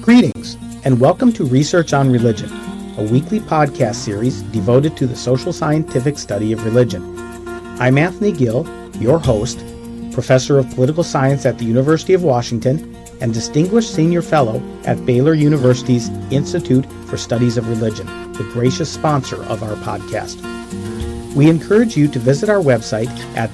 Greetings, and welcome to Research on Religion, a weekly podcast series devoted to the social scientific study of religion. I'm Anthony Gill, your host, Professor of Political Science at the University of Washington, and Distinguished Senior Fellow at Baylor University's Institute for Studies of Religion, the gracious sponsor of our podcast. We encourage you to visit our website at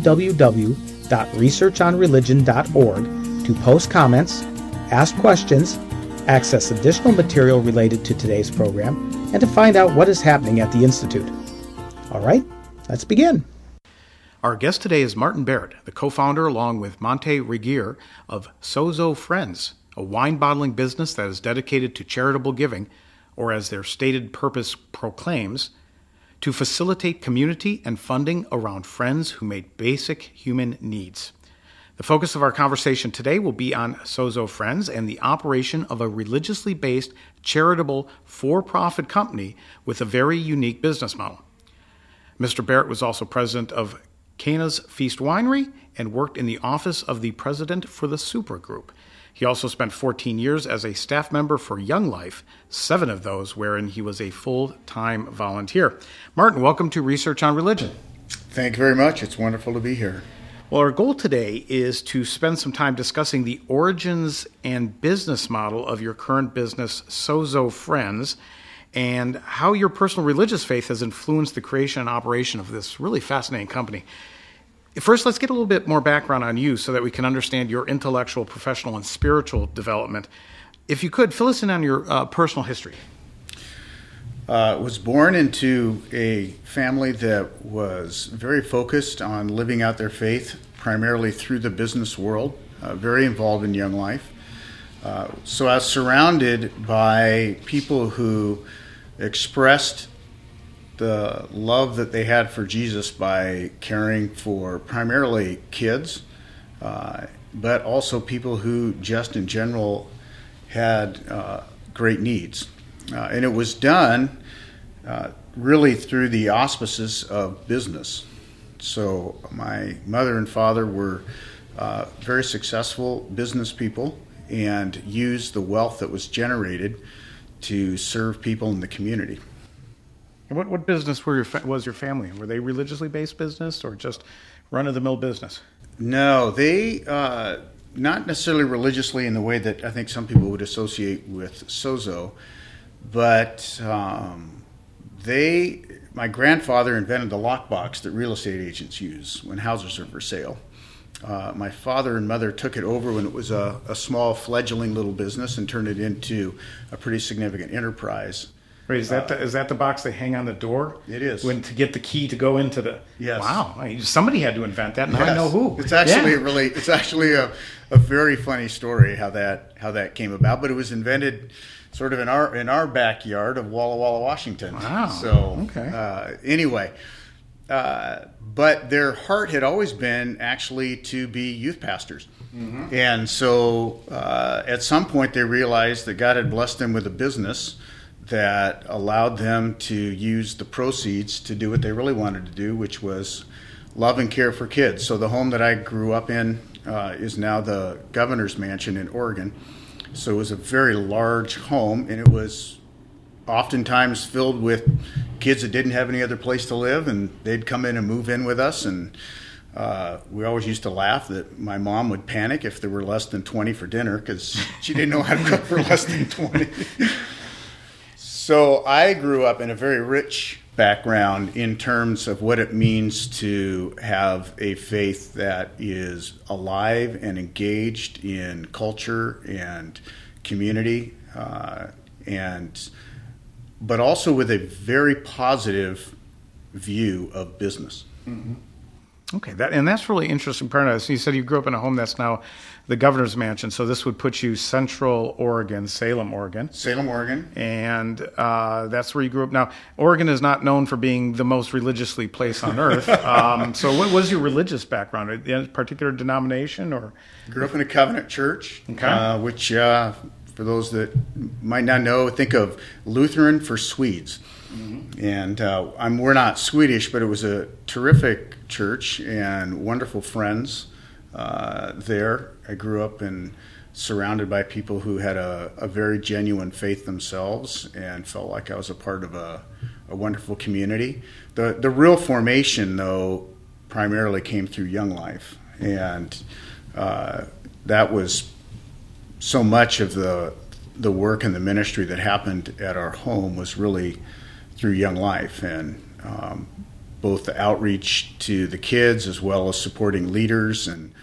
www.researchonreligion.org to post comments, ask questions, access additional material related to today's program, and to find out what is happening at the Institute. All right, let's begin. Our guest today is Martin Barrett, the co-founder along with Monte Regier of Sozo Friends, a wine bottling business that is dedicated to charitable giving, or as their stated purpose proclaims, to facilitate community and funding around friends who meet basic human needs. The focus of our conversation today will be on Sozo Friends and the operation of a religiously based, charitable, for-profit company with a very unique business model. Mr. Barrett was also president of Cana's Feast Winery and worked in the office of the president for the Super Group. He also spent 14 years as a staff member for Young Life, 7 of those wherein he was a full-time volunteer. Martin, welcome to Research on Religion. Thank you very much. It's wonderful to be here. Well, our goal today is to spend some time discussing the origins and business model of your current business, Sozo Friends, and how your personal religious faith has influenced the creation and operation of this really fascinating company. First, let's get a little bit more background on you so that we can understand your intellectual, professional, and spiritual development. If you could, fill us in on your personal history. Was born into a family that was very focused on living out their faith, primarily through the business world, very involved in Young Life. So I was surrounded by people who expressed the love that they had for Jesus by caring for primarily kids, but also people who just in general had great needs. And it was done really through the auspices of business. So my mother and father were very successful business people and used the wealth that was generated to serve people in the community. And what business was your family? Were they religiously based business or just run-of-the-mill business? No, they not necessarily religiously in the way that I think some people would associate with Sozo, but my grandfather invented the lockbox that real estate agents use when houses are for sale. My father and mother took it over when it was a small fledgling little business and turned it into a pretty significant enterprise. Wait, is that the box they hang on the door? It is. To get the key to go into the... Yes. Wow. Somebody had to invent that. Now yes. I know who. It's actually a very funny story how that came about, but it was invented sort of in our backyard of Walla Walla, Washington. Wow. So okay. Anyway, but their heart had always been actually to be youth pastors. Mm-hmm. And so at some point they realized that God had blessed them with a business that allowed them to use the proceeds to do what they really wanted to do, which was love and care for kids. So the home that I grew up in is now the governor's mansion in Oregon. So it was a very large home, and it was oftentimes filled with kids that didn't have any other place to live, and they'd come in and move in with us. And we always used to laugh that my mom would panic if there were less than 20 for dinner because she didn't know how to cook for less than 20. So I grew up in a very rich background in terms of what it means to have a faith that is alive and engaged in culture and community, but also with a very positive view of business. Mm-hmm. Okay, that's really interesting part of this. You said you grew up in a home that's now the governor's mansion, so this would put you Central Oregon, Salem, Oregon. Salem, Oregon. And that's where you grew up. Now, Oregon is not known for being the most religiously place on earth. So what was your religious background? A particular denomination? Or grew up in a Covenant church, okay. Which, for those that might not know, think of Lutheran for Swedes. Mm-hmm. And we're not Swedish, but it was a terrific church and wonderful friends. there. I grew up surrounded by people who had a very genuine faith themselves and felt like I was a part of a wonderful community. The real formation, though, primarily came through Young Life, and that was so much of the work and the ministry that happened at our home was really through Young Life, and both the outreach to the kids as well as supporting leaders, and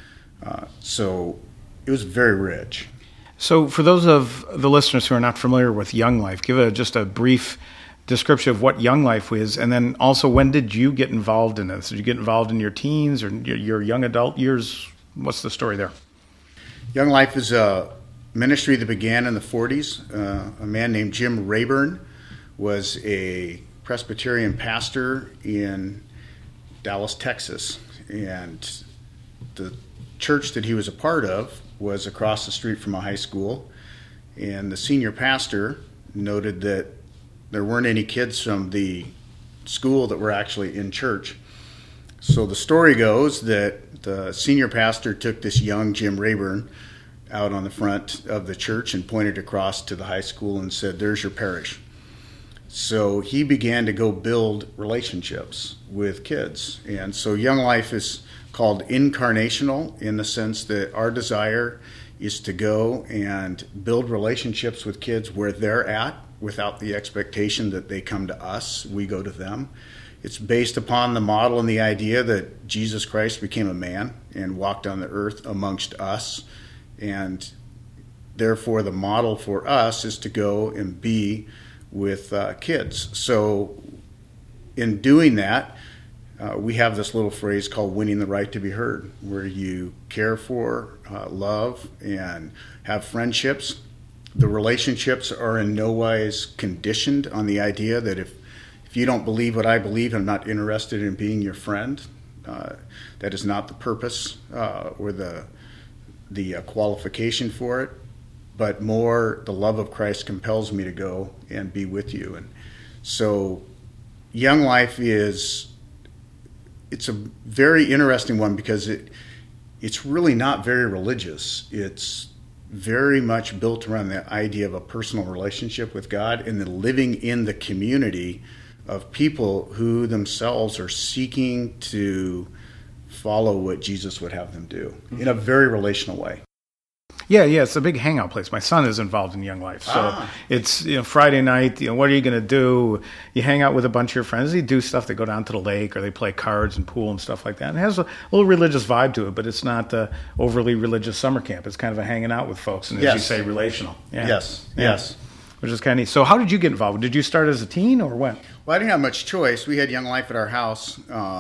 so it was very rich. So for those of the listeners who are not familiar with Young Life, give just a brief description of what Young Life is, and then also when did you get involved in this? Did you get involved in your teens or your young adult years? What's the story there? Young Life is a ministry that began in the 40s. A man named Jim Rayburn was a Presbyterian pastor in Dallas, Texas, and the church that he was a part of was across the street from a high school, and the senior pastor noted that there weren't any kids from the school that were actually in church. So the story goes that the senior pastor took this young Jim Rayburn out on the front of the church and pointed across to the high school and said, "There's your parish." So he began to go build relationships with kids. And so Young Life is called incarnational in the sense that our desire is to go and build relationships with kids where they're at without the expectation that they come to us, we go to them. It's based upon the model and the idea that Jesus Christ became a man and walked on the earth amongst us, and therefore the model for us is to go and be with kids. So in doing that, we have this little phrase called winning the right to be heard, where you care for, love, and have friendships. The relationships are in no wise conditioned on the idea that if you don't believe what I believe, I'm not interested in being your friend. That is not the purpose or the qualification for it, but more the love of Christ compels me to go and be with you. And so Young Life it's a very interesting one because it's really not very religious. It's very much built around the idea of a personal relationship with God and then living in the community of people who themselves are seeking to follow what Jesus would have them do in a very relational way. Yeah, it's a big hangout place. My son is involved in Young Life. So it's Friday night, what are you going to do? You hang out with a bunch of your friends. You do stuff. They go down to the lake or they play cards and pool and stuff like that. And it has a little religious vibe to it, but it's not the overly religious summer camp. It's kind of a hanging out with folks and, as you say, relational. Yeah. Yes. Which is kind of neat. So how did you get involved? Did you start as a teen or when? Well, I didn't have much choice. We had Young Life at our house.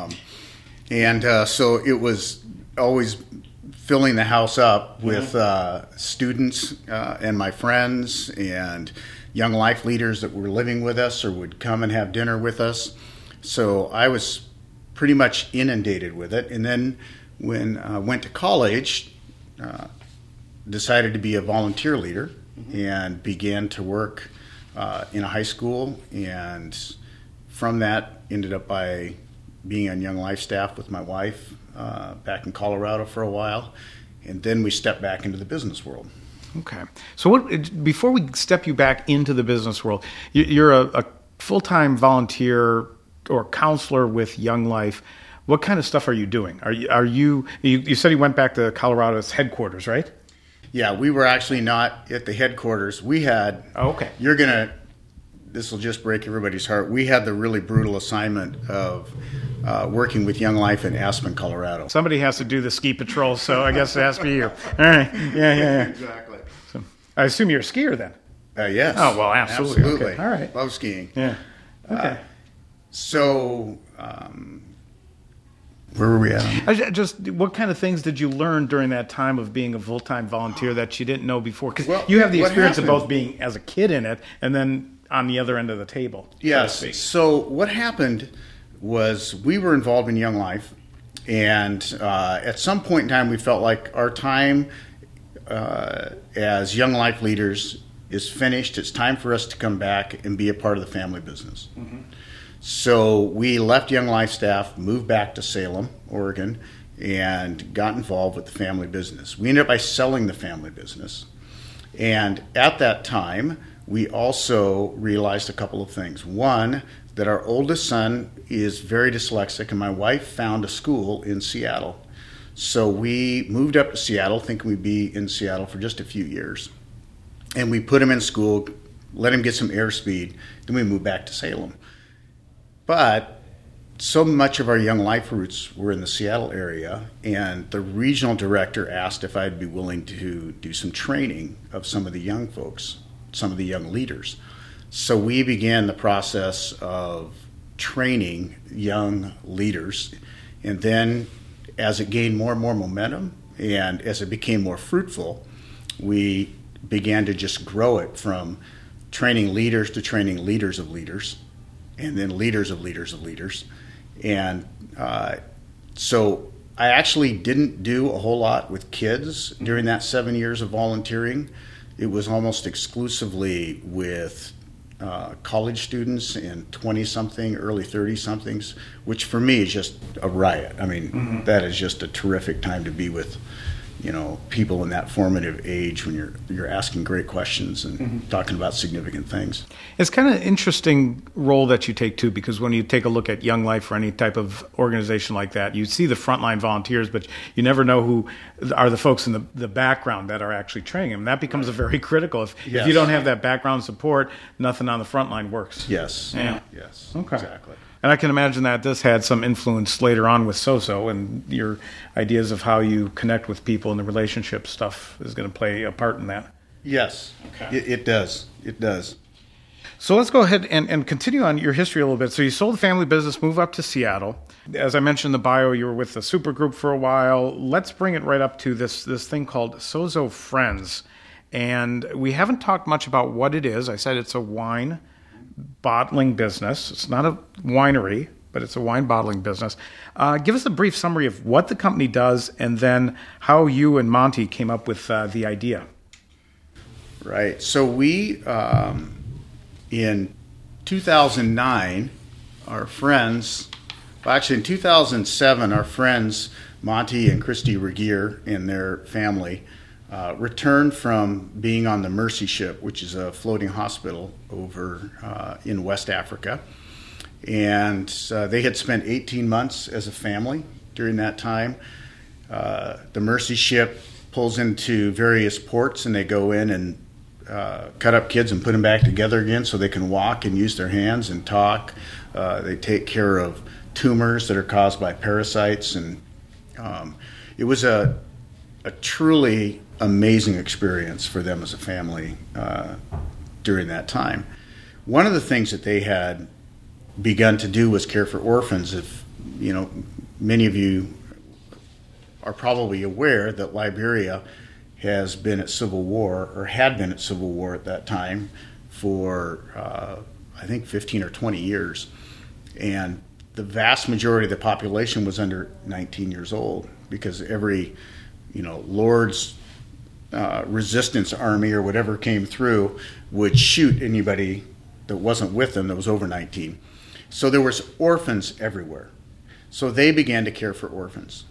So it was always filling the house up with students and my friends and Young Life leaders that were living with us or would come and have dinner with us. So I was pretty much inundated with it. And then when I went to college, decided to be a volunteer leader and began to work in a high school. And from that, ended up by being on Young Life staff with my wife back in Colorado for a while, and then we stepped back into the business world. Okay. So before we step you back into the business world, you're a full-time volunteer or counselor with Young Life. What kind of stuff are you doing? You said you went back to Colorado's headquarters, right? Yeah, we were actually not at the headquarters. We had... Oh, okay. This will just break everybody's heart. We had the really brutal assignment of working with Young Life in Aspen, Colorado. Somebody has to do the ski patrol, so I guess it has to be you. All right. Yeah. Exactly. So, I assume you're a skier then? Yes. Oh, well, absolutely. Okay. All right. Love skiing. Yeah. Okay. Where were we at? Just what kind of things did you learn during that time of being a full-time volunteer that you didn't know before? Because you have the experience of both being as a kid in it and then on the other end of the table. Yes. So what happened was we were involved in Young Life, and at some point in time we felt like our time as Young Life leaders is finished. It's time for us to come back and be a part of the family business. Mm-hmm. So we left Young Life staff, moved back to Salem, Oregon, and got involved with the family business. We ended up by selling the family business. And at that time, we also realized a couple of things. One, that our oldest son is very dyslexic, and my wife found a school in Seattle. So we moved up to Seattle, thinking we'd be in Seattle for just a few years. And we put him in school, let him get some airspeed, then we moved back to Salem. But so much of our Young Life roots were in the Seattle area, and the regional director asked if I'd be willing to do some training of some of the young folks, some of the young leaders. So we began the process of training young leaders, and then as it gained more and more momentum and as it became more fruitful, we began to just grow it from training leaders to training leaders of leaders, and then leaders of leaders of leaders. And so I actually didn't do a whole lot with kids during that 7 years of volunteering. It was almost exclusively with college students and 20-something, early 30-somethings, which for me is just a riot. I mean, that is just a terrific time to be with, people in that formative age when you're asking great questions and talking about significant things. It's kind of an interesting role that you take, too, because when you take a look at Young Life or any type of organization like that, you see the frontline volunteers, but you never know who are the folks in the background that are actually training them. That becomes a very critical. If you don't have that background support, nothing on the front line works. Yes. Yeah. Yes. Okay. Exactly. And I can imagine that this had some influence later on with SOSO, and your ideas of how you connect with people and the relationship stuff is going to play a part in that. Yes, okay. It does. It does. So let's go ahead and continue on your history a little bit. So you sold the family business, move up to Seattle. As I mentioned in the bio, you were with the Supergroup for a while. Let's bring it right up to this thing called SOSO Friends. And we haven't talked much about what it is. I said it's a wine bottling business. It's not a winery, but it's a wine bottling business. Give us a brief summary of what the company does and then how you and Monty came up with the idea. Right. So we, in 2009, our friends, actually in 2007, our friends Monty and Christy Regier and their family returned from being on the Mercy Ship, which is a floating hospital over in West Africa. And they had spent 18 months as a family during that time. The Mercy Ship pulls into various ports, and they go in and cut up kids and put them back together again so they can walk and use their hands and talk. They take care of tumors that are caused by parasites. And it was a truly amazing experience for them as a family during that time. One of the things that they had begun to do was care for orphans. If many of you are probably aware that Liberia has been at civil war, or had been at civil war at that time for I think 15 or 20 years, and the vast majority of the population was under 19 years old, because every Lord's resistance army or whatever came through would shoot anybody that wasn't with them that was over 19. So there was orphans everywhere. So they began to care for orphans.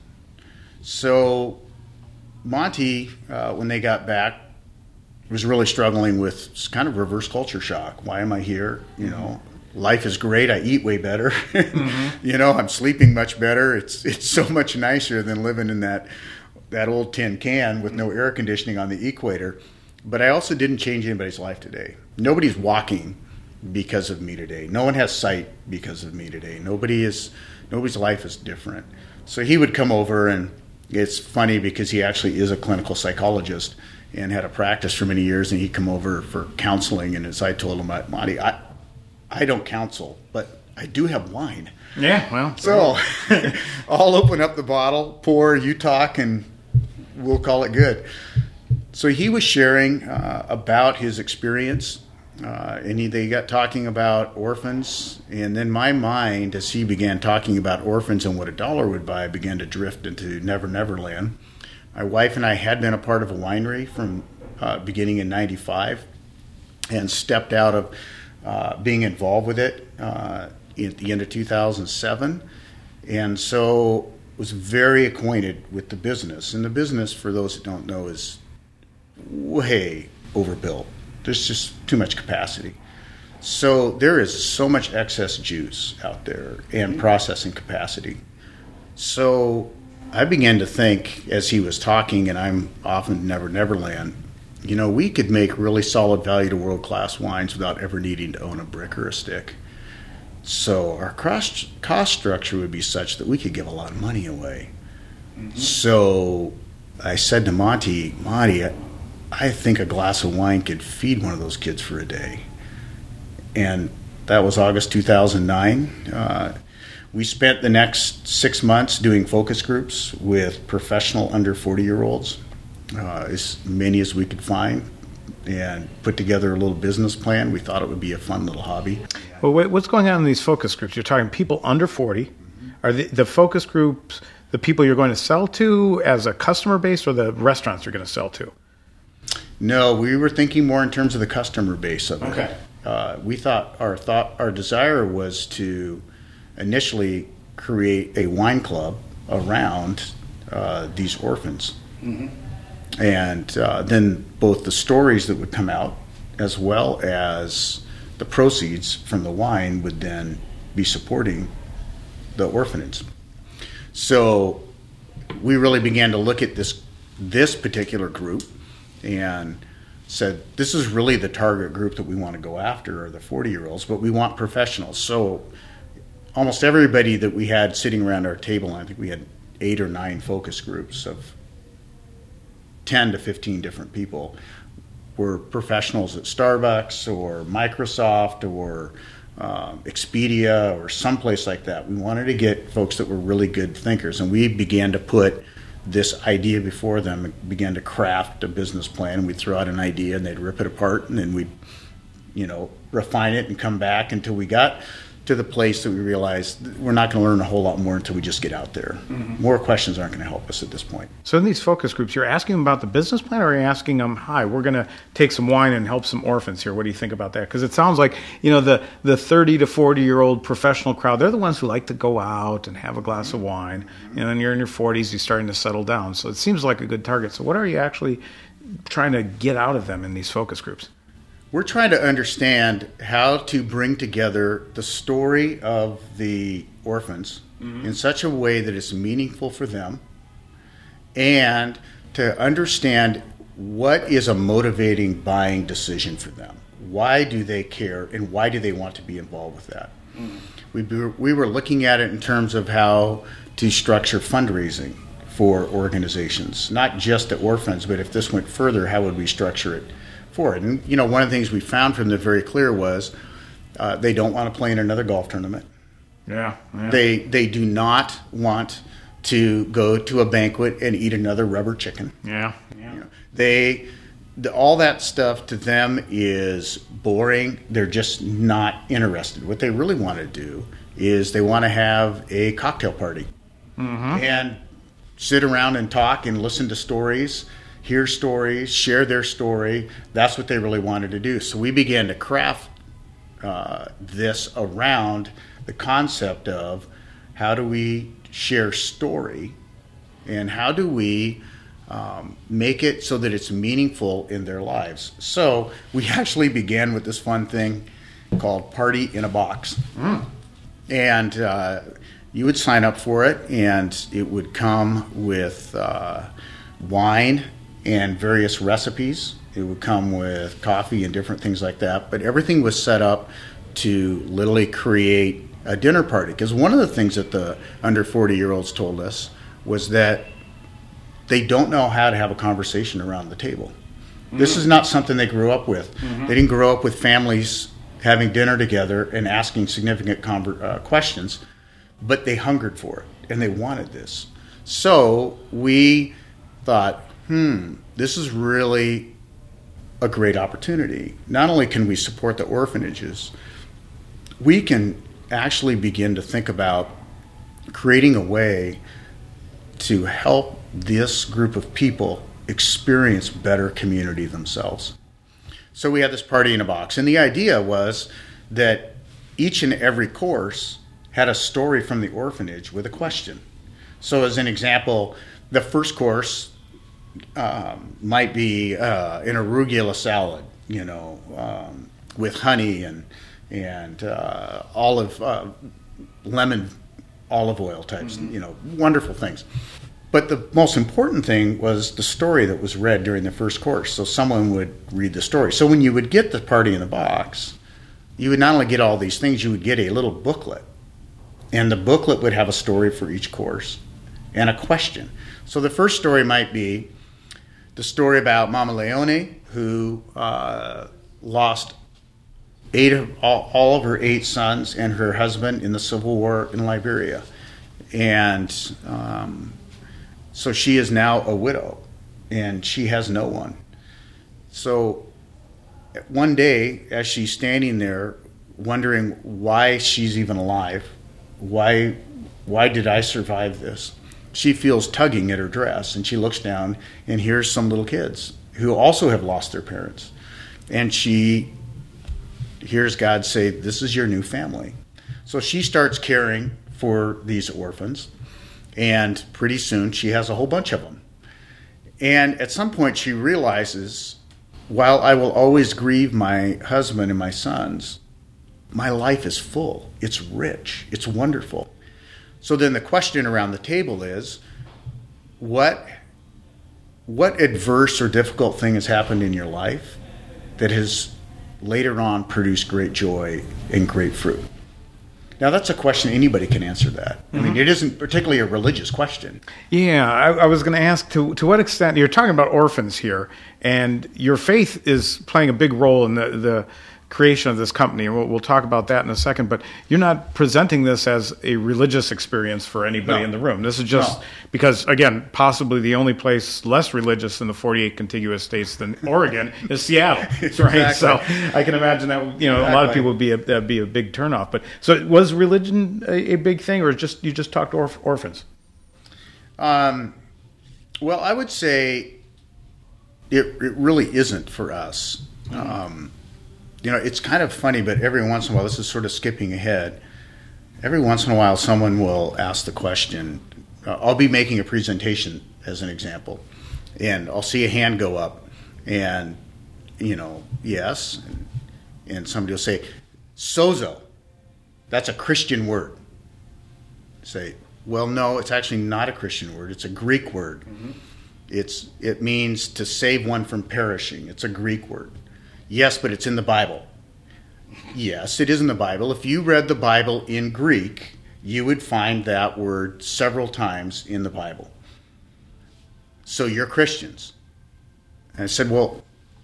So Monty, when they got back, was really struggling with kind of reverse culture shock. Why am I here? Life is great. I eat way better. I'm sleeping much better. It's so much nicer than living in that old tin can with no air conditioning on the equator. But I also didn't change anybody's life today. Nobody's walking because of me today. No one has sight because of me today. Nobody's life is different. So he would come over, and it's funny because he actually is a clinical psychologist and had a practice for many years, and he'd come over for counseling. And as I told him, Monty, I don't counsel, but I do have wine. Yeah, well. So I'll open up the bottle, pour, you talk, and we'll call it good. So he was sharing about his experience, and they got talking about orphans. And then my mind, as he began talking about orphans and what $1 would buy, began to drift into Never Never Land. My wife and I had been a part of a winery from beginning in 95 and stepped out of being involved with it at the end of 2007. And so was very acquainted with the business. And the business, for those that don't know, is way overbuilt. There's just too much capacity. So there is so much excess juice out there and processing capacity. So I began to think as he was talking, and I'm often Neverland, we could make really solid value to world-class wines without ever needing to own a brick or a stick. So our cost structure would be such that we could give a lot of money away. Mm-hmm. So I said to Monty, I think a glass of wine could feed one of those kids for a day. And that was August 2009. We spent the next 6 months doing focus groups with professional under 40-year-olds, as many as we could find, and put together a little business plan. We thought it would be a fun little hobby. Well, what's going on in these focus groups? You're talking people under 40. Mm-hmm. Are the focus groups the people you're going to sell to as a customer base, or the restaurants you're going to sell to? No, we were thinking more in terms of the customer base of it. Okay. We thought our desire was to initially create a wine club around these orphans. Mm-hmm. And then both the stories that would come out as well as the proceeds from the wine would then be supporting the orphanage. So we really began to look at this particular group and said, this is really the target group that we want to go after, are the 40-year-olds, but we want professionals. So almost everybody that we had sitting around our table, I think we had 8 or 9 focus groups of 10 to 15 different people, were professionals at Starbucks or Microsoft or Expedia or someplace like that. We wanted to get folks that were really good thinkers, and we began to put this idea before them and began to craft a business plan. And we'd throw out an idea and they'd rip it apart, and then we'd refine it and come back until we got to the place that we realized we're not going to learn a whole lot more until we just get out there. Mm-hmm. More questions aren't going to help us at this point. So in these focus groups, you're asking them about the business plan, or are you asking them, hi, we're going to take some wine and help some orphans here. What do you think about that? Because it sounds like, the 30 to 40-year-old professional crowd, they're the ones who like to go out and have a glass of wine. And then you're in your 40s, you're starting to settle down. So it seems like a good target. So what are you actually trying to get out of them in these focus groups? We're trying to understand how to bring together the story of the orphans mm-hmm. in such a way that it's meaningful for them, and to understand what is a motivating buying decision for them. Why do they care, and why do they want to be involved with that? Mm-hmm. We were looking at it in terms of how to structure fundraising for organizations, not just at orphans, but if this went further, how would we structure it for it? And one of the things we found from them very clear was they don't want to play in another golf tournament. Yeah. They do not want to go to a banquet and eat another rubber chicken. Yeah. All that stuff to them is boring. They're just not interested. What they really want to do is they want to have a cocktail party mm-hmm. and sit around and talk and listen to stories, hear stories, share their story. That's what they really wanted to do. So we began to craft this around the concept of how do we share story, and how do we make it so that it's meaningful in their lives. So we actually began with this fun thing called Party in a Box. Mm. And you would sign up for it, and it would come with wine and various recipes. It would come with coffee and different things like that. But everything was set up to literally create a dinner party. Because one of the things that the under 40-year-olds told us was that they don't know how to have a conversation around the table. Mm-hmm. This is not something they grew up with. Mm-hmm. They didn't grow up with families having dinner together and asking significant questions, but they hungered for it, and they wanted this. So we thought, this is really a great opportunity. Not only can we support the orphanages, we can actually begin to think about creating a way to help this group of people experience better community themselves. So we had this Party in a Box, and the idea was that each and every course had a story from the orphanage with a question. So as an example, the first course might be an arugula salad, with honey and lemon olive oil types, wonderful things. But the most important thing was the story that was read during the first course. So someone would read the story. So when you would get the party in the box, you would not only get all these things, you would get a little booklet. And the booklet would have a story for each course and a question. So the first story might be the story about Mama Leone, who lost all of her 8 sons and her husband in the Civil War in Liberia. And so she is now a widow, and she has no one. So one day, as she's standing there wondering why she's even alive, why did I survive this, she feels tugging at her dress, and she looks down, and here's some little kids who also have lost their parents. And she hears God say, this is your new family. So she starts caring for these orphans, and pretty soon she has a whole bunch of them. And at some point she realizes, while I will always grieve my husband and my sons, my life is full. It's rich. It's wonderful. So then the question around the table is, what adverse or difficult thing has happened in your life that has later on produced great joy and great fruit? Now, that's a question anybody can answer that. I mean, it isn't particularly a religious question. Yeah, I was going to ask, to what extent, you're talking about orphans here, and your faith is playing a big role in the creation of this company, and we'll talk about that in a second, but you're not presenting this as a religious experience for anybody in the room. This is just because, again, possibly the only place less religious in the 48 contiguous states than Oregon is Seattle, right? Exactly. So I can imagine that a lot of people that'd be a big turnoff. But so was religion a big thing, or you just talked orphans? Well, I would say it really isn't for us. It's kind of funny, but every once in a while, this is sort of skipping ahead, every once in a while someone will ask the question, I'll be making a presentation as an example, and I'll see a hand go up, and, yes, and somebody will say, sozo, that's a Christian word. Say, well, no, it's actually not a Christian word, it's a Greek word. It means to save one from perishing. It's a Greek word. Yes, but it's in the Bible. Yes, it is in the Bible. If you read the Bible in Greek, you would find that word several times in the Bible. So you're Christians. And I said, well,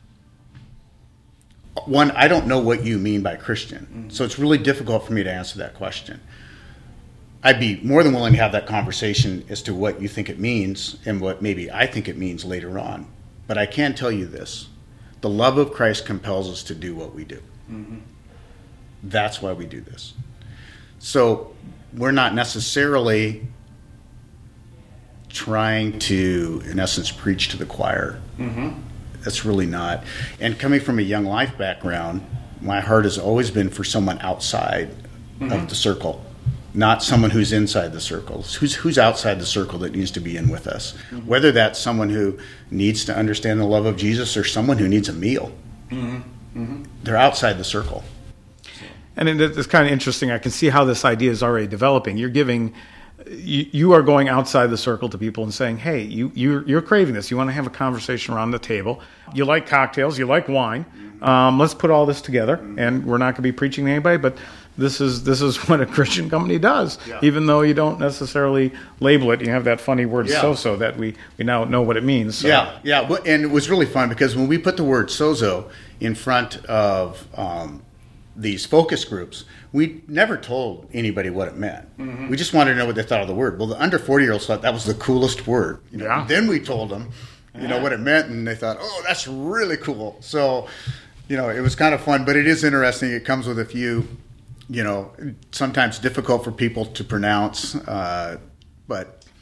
one, I don't know what you mean by Christian. So it's really difficult for me to answer that question. I'd be more than willing to have that conversation as to what you think it means and what maybe I think it means later on. But I can tell you this. The love of Christ compels us to do what we do. That's why we do this. So we're not necessarily trying to, in essence, preach to the choir. That's really not. And coming from a Young Life background, my heart has always been for someone outside of the circle, not someone who's inside the circle. Who's outside the circle that needs to be in with us? Whether that's someone who needs to understand the love of Jesus or someone who needs a meal. They're outside the circle. And it's kind of interesting. I can see how this idea is already developing. You are going outside the circle to people and saying, hey, you're craving this. You want to have a conversation around the table. You like cocktails. You like wine. Let's put all this together. And we're not going to be preaching to anybody, but this is what a Christian company does, even though you don't necessarily label it. You have that funny word sozo that we now know what it means. So. Yeah. And it was really fun because when we put the word sozo in front of these focus groups, we never told anybody what it meant. We just wanted to know what they thought of the word. Well, the under 40-year-olds thought that was the coolest word. Then we told them, what it meant, and they thought, oh, that's really cool. So, it was kind of fun, but it is interesting. It comes with a few, sometimes difficult for people to pronounce, but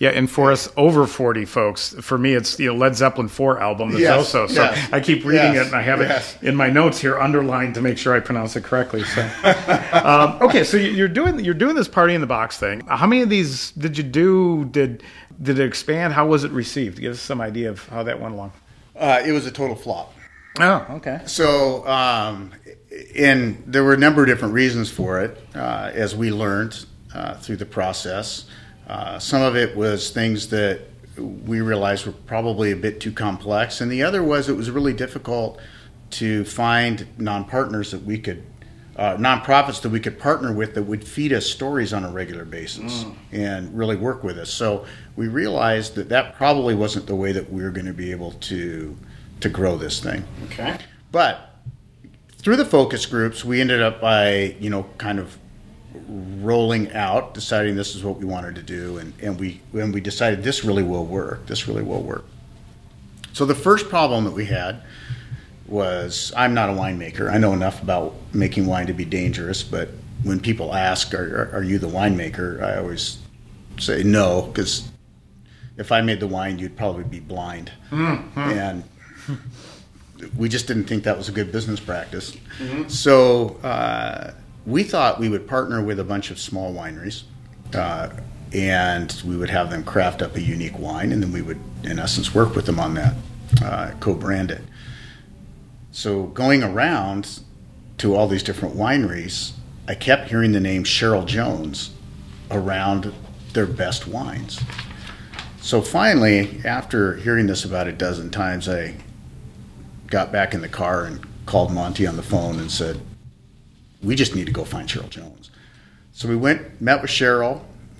Yeah, and for us over 40 folks, for me, it's the Led Zeppelin 4 album that's also. So I keep reading it, and I have it in my notes here underlined to make sure I pronounce it correctly. So, okay, so you're doing this Party in the Box thing. How many of these did you do? Did it expand? How was it received? Give us some idea of how that went along. It was a total flop. Oh, okay. So, and there were a number of different reasons for it, as we learned through the process. Some of it was things that we realized were probably a bit too complex, and the other was it was really difficult to find nonprofits that we could partner with that would feed us stories on a regular basis and really work with us. So we realized that probably wasn't the way that we were going to be able to grow this thing. Okay. But through the focus groups, we ended up by, kind of rolling out, deciding this is what we wanted to do, and we decided this really will work. So the first problem that we had was, I'm not a winemaker. I know enough about making wine to be dangerous, but when people ask, are you the winemaker, I always say no, because if I made the wine, you'd probably be blind. Mm-hmm. And we just didn't think that was a good business practice. Mm-hmm. So we thought we would partner with a bunch of small wineries, and we would have them craft up a unique wine, and then we would, in essence, work with them on that, co-brand it. So going around to all these different wineries, I kept hearing the name Cheryl Jones around their best wines. So finally, after hearing this about a dozen times, I got back in the car and called Monty on the phone and said, we just need to go find Cheryl Jones. So we met with Cheryl,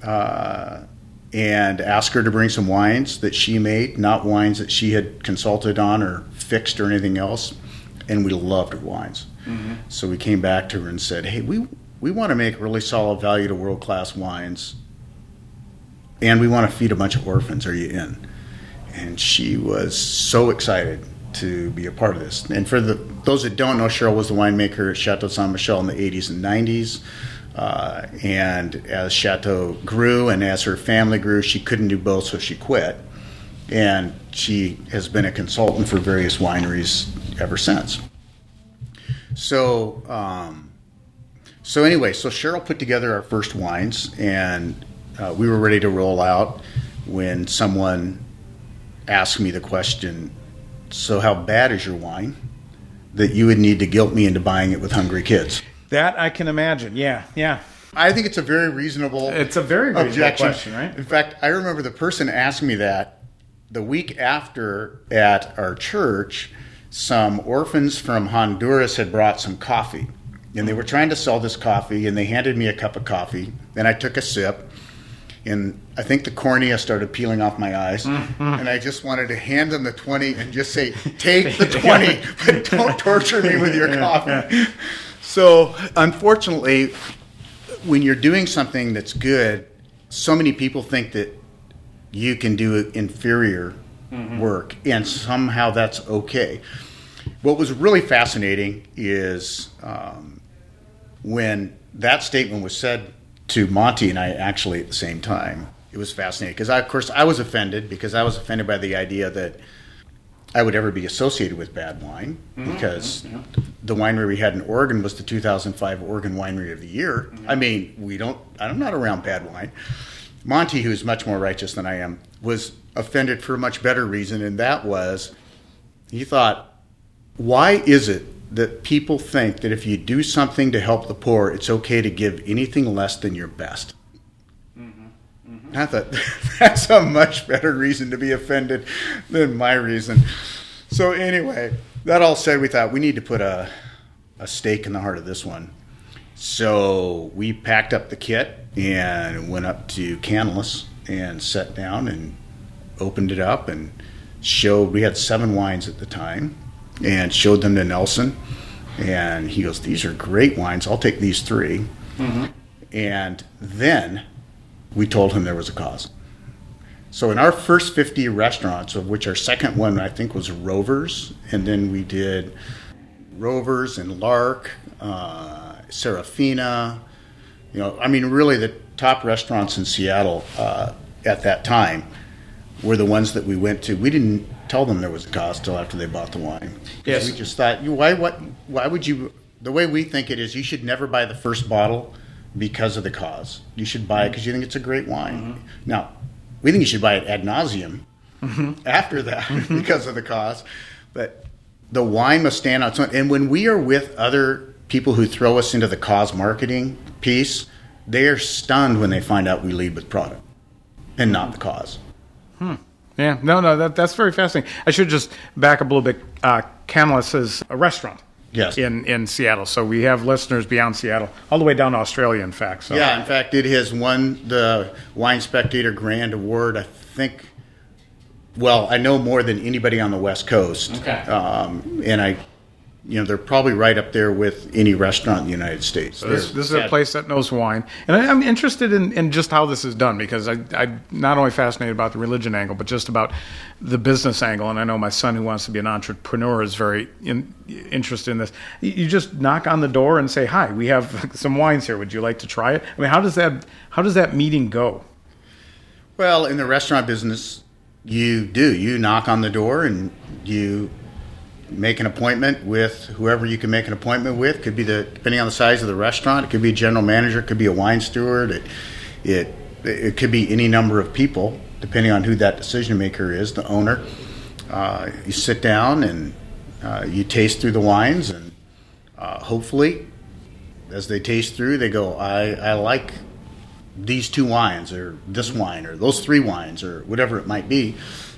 and asked her to bring some wines that she made, not wines that she had consulted on or fixed or anything else. And we loved her wines. Mm-hmm. So we came back to her and said, hey, we want to make really solid value to world-class wines, and we want to feed a bunch of orphans. Are you in? And she was so excited to be a part of this. And for those that don't know, Cheryl was the winemaker at Chateau Saint Michelle in the 80s and 90s. And as Chateau grew and as her family grew, she couldn't do both, so she quit. And she has been a consultant for various wineries ever since. So anyway, so Cheryl put together our first wines, and we were ready to roll out when someone asked me the question, so how bad is your wine that you would need to guilt me into buying it with hungry kids? That I can imagine. Yeah. I think it's a very reasonable question, right? In fact, I remember the person asking me that the week after at our church. Some orphans from Honduras had brought some coffee, and they were trying to sell this coffee, and they handed me a cup of coffee, and I took a sip, and I think the cornea started peeling off my eyes, and I just wanted to hand them the 20 and just say, take the 20, but don't torture me with your coffee. So, unfortunately, when you're doing something that's good, so many people think that you can do inferior work, and somehow that's okay. What was really fascinating is when that statement was said to Monty and I actually at the same time, it was fascinating because I was offended by the idea that I would ever be associated with bad wine, because the winery we had in Oregon was the 2005 Oregon Winery of the Year. I mean, I'm not around bad wine. Monty, who's much more righteous than I am, was offended for a much better reason, and that was, he thought, why is it that people think that if you do something to help the poor, it's okay to give anything less than your best? I thought, that's a much better reason to be offended than my reason. So anyway, that all said, we thought we need to put a stake in the heart of this one. So we packed up the kit and went up to Canlis and sat down and opened it up and we had 7 wines at the time, and showed them to Nelson. And he goes, these are great wines. I'll take these 3. And then we told him there was a cause. So in our first 50 restaurants, of which our second one I think was Rovers, and then we did Rovers and Lark, Serafina, really the top restaurants in Seattle, at that time were the ones that we went to. We didn't tell them there was a cost till after they bought the wine. Yes. We just thought, why would you, the way we think it is, you should never buy the first bottle because of the cause. You should buy it because you think it's a great wine. Mm-hmm. Now, we think you should buy it ad nauseum after that because of the cause. But the wine must stand on its own. And when we are with other people who throw us into the cause marketing piece, they are stunned when they find out we lead with product and not the cause. Yeah, no, that's very fascinating. I should just back up a little bit. Canlis is a restaurant. Yes. In Seattle. So we have listeners beyond Seattle, all the way down to Australia, in fact. So. Yeah, in fact, it has won the Wine Spectator Grand Award, I think. Well, I know more than anybody on the West Coast. Okay. And they're probably right up there with any restaurant in the United States. So this is a place that knows wine. And I'm interested in just how this is done, because I'm not only fascinated about the religion angle, but just about the business angle. And I know my son, who wants to be an entrepreneur, is very interested in this. You just knock on the door and say, "Hi, we have some wines here. Would you like to try it?" I mean, how does that meeting go? Well, in the restaurant business, you knock on the door and you make an appointment with whoever you can make an appointment with. Could be depending on the size of the restaurant, it could be a general manager, it could be a wine steward, it could be any number of people, depending on who that decision maker is, the owner. You sit down and you taste through the wines, and hopefully, as they taste through, they go, I like these 2 wines, or this wine, or those 3 wines, or whatever it might be.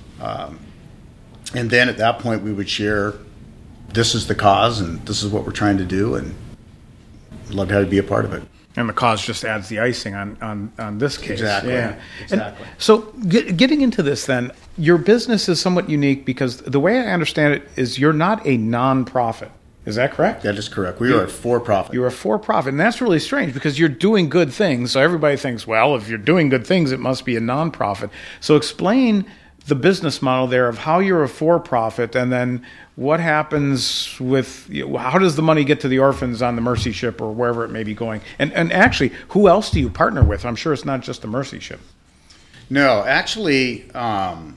And then at that point, we would share, this is the cause, and this is what we're trying to do, and I'd love to have you be a part of it. And the cause just adds the icing on this case. Exactly. Yeah. Exactly. And so getting into this then, your business is somewhat unique because the way I understand it is you're not a non-profit. Is that correct? That is correct. We are a for-profit. You're a for-profit, and that's really strange because you're doing good things. So everybody thinks, well, if you're doing good things, it must be a non-profit. So explain the business model there of how you're a for-profit, and then what happens with, how does the money get to the orphans on the Mercy Ship or wherever it may be going? And actually, who else do you partner with? I'm sure it's not just the Mercy Ship. No, actually, I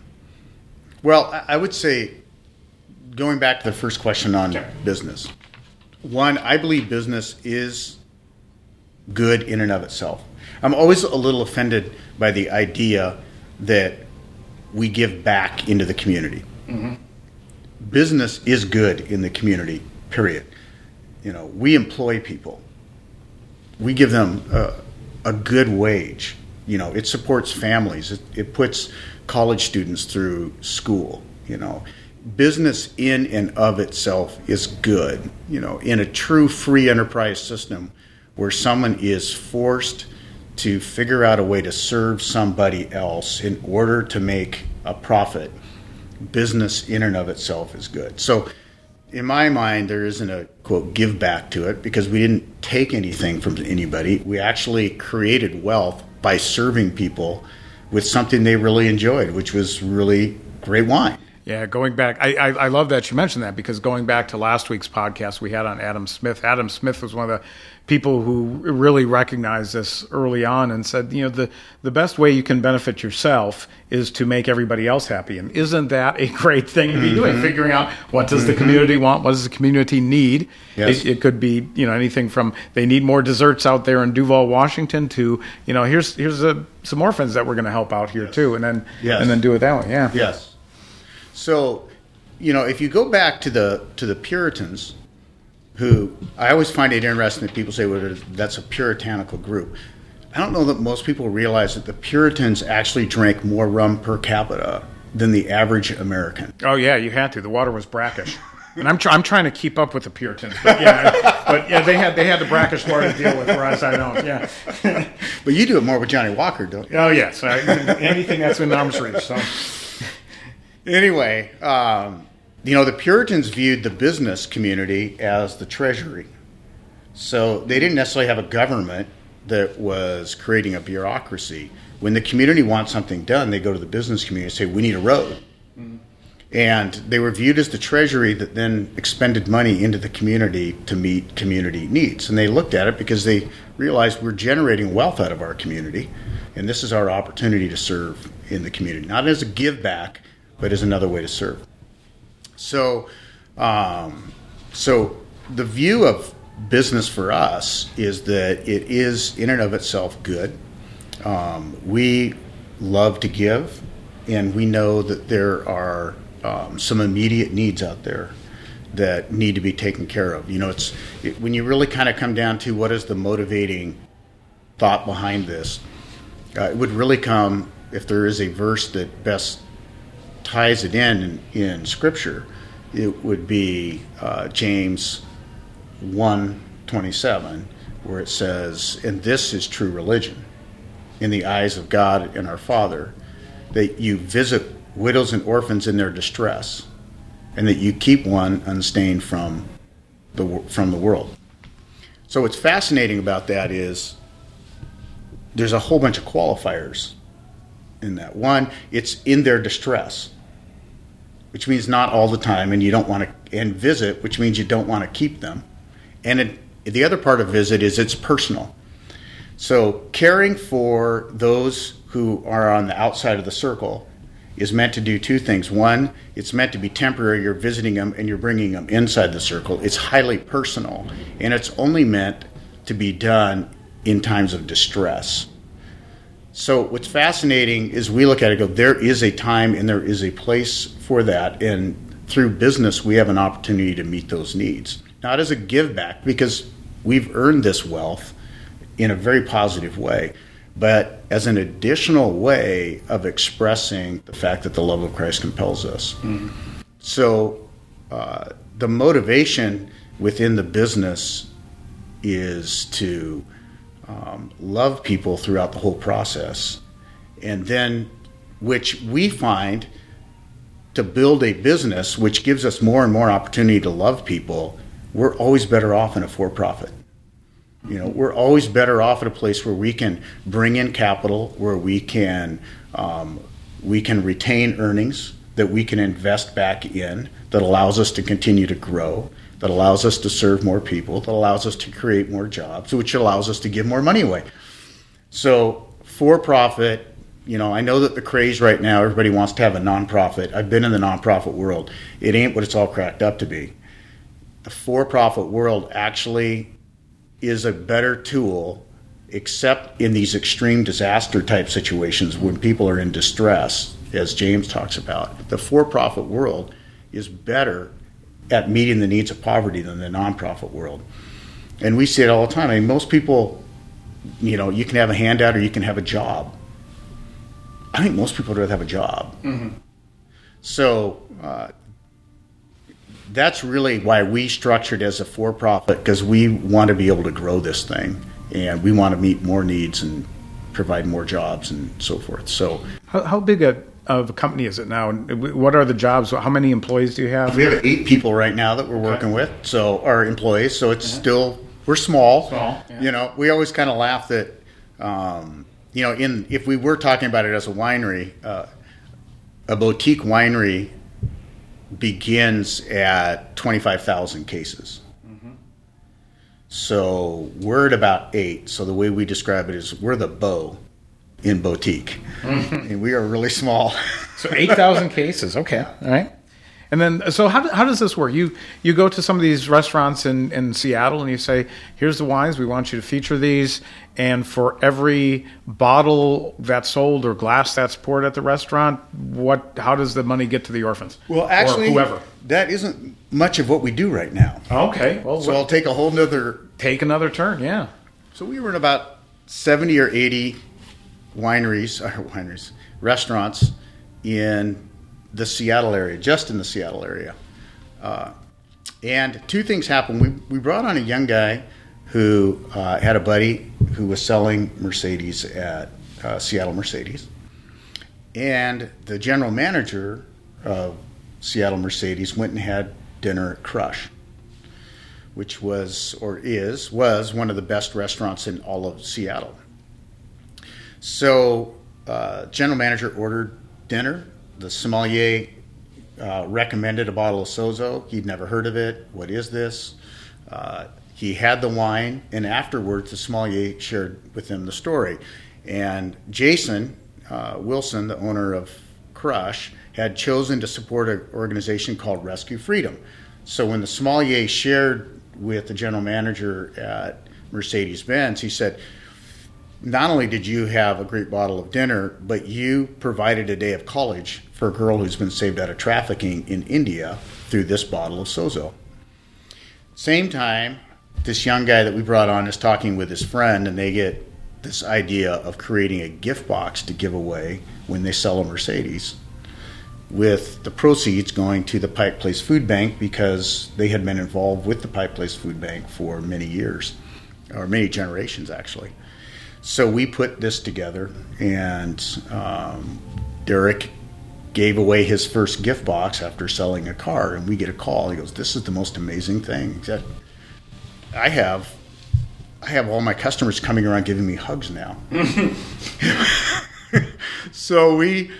would say, going back to the first question on business, one, I believe business is good in and of itself. I'm always a little offended by the idea that we give back into the community. Mm-hmm. Business is good in the community, period. We employ people. We give them a good wage. It supports families. It puts college students through school. Business in and of itself is good. In a true free enterprise system where someone is forced to figure out a way to serve somebody else in order to make a profit, business in and of itself is good. So in my mind, there isn't a, quote, give back to it, because we didn't take anything from anybody. We actually created wealth by serving people with something they really enjoyed, which was really great wine. Yeah, going back, I love that you mentioned that, because going back to last week's podcast we had on Adam Smith. Adam Smith was one of the people who really recognized this early on and said, the best way you can benefit yourself is to make everybody else happy. And isn't that a great thing to be doing? Figuring out what does the community want, what does the community need? Yes. It could be anything from they need more desserts out there in Duval, Washington, to here's some orphans that we're going to help out here too, and then do it that way. Yeah. Yes. So, if you go back to the Puritans, who I always find it interesting that people say, well, that's a puritanical group. I don't know that most people realize that the Puritans actually drank more rum per capita than the average American. Oh yeah, you had to. The water was brackish, and I'm trying to keep up with the Puritans. But yeah, they had the brackish water to deal with, whereas I don't. Yeah. But you do it more with Johnny Walker, don't you? Oh yes, anything that's in arm's reach. So. Anyway, the Puritans viewed the business community as the treasury. So they didn't necessarily have a government that was creating a bureaucracy. When the community wants something done, they go to the business community and say, we need a road. Mm-hmm. And they were viewed as the treasury that then expended money into the community to meet community needs. And they looked at it because they realized we're generating wealth out of our community, and this is our opportunity to serve in the community, not as a give back, but as another way to serve. So, so the view of business for us is that it is in and of itself good. We love to give, and we know that there are some immediate needs out there that need to be taken care of. When you really kind of come down to what is the motivating thought behind this, it would really come, if there is a verse that best ties it in Scripture, it would be James 1:27, where it says, "And this is true religion in the eyes of God and our Father, that you visit widows and orphans in their distress, and that you keep one unstained from the world." So what's fascinating about that is there's a whole bunch of qualifiers in that. One, it's in their distress, which means not all the time, and you don't want to, and visit, which means you don't want to keep them. And the other part of visit is it's personal. So caring for those who are on the outside of the circle is meant to do two things. One, it's meant to be temporary. You're visiting them and you're bringing them inside the circle. It's highly personal, and it's only meant to be done in times of distress. So what's fascinating is we look at it and go, there is a time and there is a place for that, and through business we have an opportunity to meet those needs. Not as a give back, because we've earned this wealth in a very positive way, but as an additional way of expressing the fact that the love of Christ compels us. Mm-hmm. So the motivation within the business is to love people throughout the whole process, and then, which we find, to build a business which gives us more and more opportunity to love people, we're always better off in a for-profit. We're always better off at a place where we can bring in capital, where we can retain earnings that we can invest back in, that allows us to continue to grow, that allows us to serve more people, that allows us to create more jobs, which allows us to give more money away. So for-profit, I know that the craze right now, everybody wants to have a nonprofit. I've been in the nonprofit world. It ain't what it's all cracked up to be. The for-profit world actually is a better tool, except in these extreme disaster type situations when people are in distress, as James talks about. The for-profit world is better at meeting the needs of poverty than the nonprofit world. And we see it all the time. I mean, most people, you can have a handout or you can have a job. I think most people would rather have a job. Mm-hmm. So that's really why we structured as a for-profit, because we want to be able to grow this thing, and we want to meet more needs and provide more jobs and so forth. So, how big of a company is it now? What are the jobs? How many employees do you have? We have 8 people right now that we're working with, so our employees. So it's still, we're small. Yeah. We always kind of laugh that, if we were talking about it as a winery, a boutique winery begins at 25,000 cases. Mm-hmm. So we're at about 8. So the way we describe it is we're the beau in boutique. Mm-hmm. And we are really small. So 8,000 cases. Okay. All right. And then, so how does this work? You go to some of these restaurants in Seattle and you say, here's the wines, we want you to feature these, and for every bottle that's sold or glass that's poured at the restaurant, how does the money get to the orphans? Well, actually, or whoever? That isn't much of what we do right now. Okay. Well, so I'll take a whole nother... Take another turn, yeah. So we were in about 70 or 80 restaurants in the Seattle area, just in the Seattle area. And 2 things happened. We brought on a young guy who had a buddy who was selling Mercedes at Seattle Mercedes. And the general manager of Seattle Mercedes went and had dinner at Crush, which was one of the best restaurants in all of Seattle. So general manager ordered dinner. The sommelier recommended a bottle of Sozo. He'd never heard of it. What is this? He had the wine, and afterwards the sommelier shared with him the story. And Jason Wilson, the owner of Crush, had chosen to support an organization called Rescue Freedom. So when the sommelier shared with the general manager at Mercedes-Benz, he said, not only did you have a great bottle of dinner, but you provided a day of college for a girl who's been saved out of trafficking in India through this bottle of Sozo. Same time, this young guy that we brought on is talking with his friend, and they get this idea of creating a gift box to give away when they sell a Mercedes, with the proceeds going to the Pike Place Food Bank, because they had been involved with the Pike Place Food Bank for many years, or many generations actually. So we put this together, and Derek gave away his first gift box after selling a car, and we get a call. He goes, "This is the most amazing thing." He said, I have all my customers coming around giving me hugs now. So we